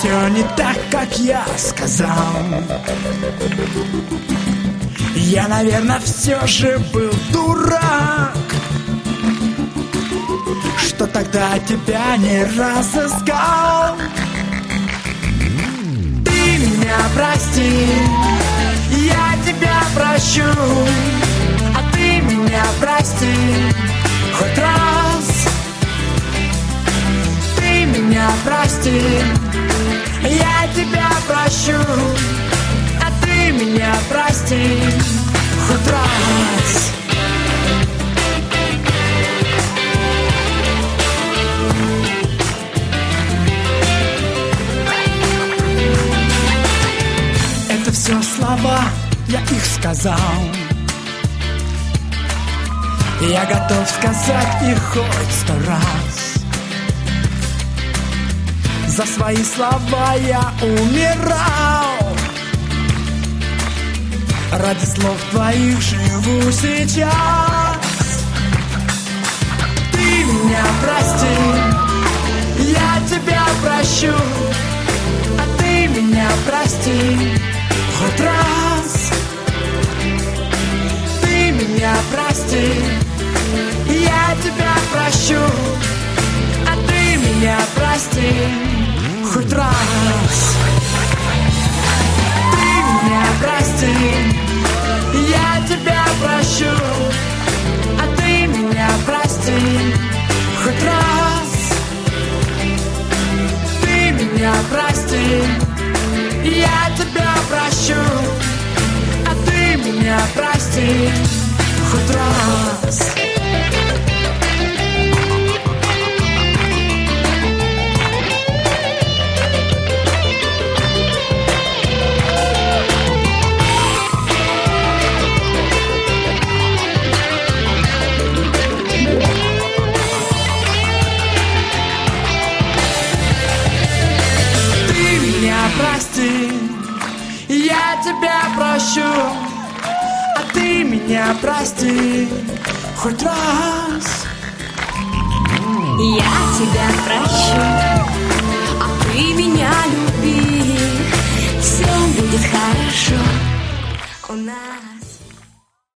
все не так, как я сказал. Я, наверное, все же был дурак, что тогда тебя не разыскал. Ты меня прости, я тебя прощу, а ты меня прости хоть раз. Ты меня прости, я тебя прощу, а ты меня прости хоть раз. Это все слова, я их сказал. Я готов сказать их хоть 100 раз. За свои слова я умирал. Ради слов твоих живу сейчас. Ты меня прости, я тебя прощу, а ты меня прости хоть раз. Ты меня прости, я тебя прощу, а ты меня прости хоть раз. Ты меня прости, я тебя прощу, а ты меня прости хоть раз. Ты меня прости, я тебя прощу, а ты меня прости хоть раз. Прости, я тебя прощу, а ты меня прости хоть раз. Я тебя прощу, а ты меня люби. Все будет хорошо у нас.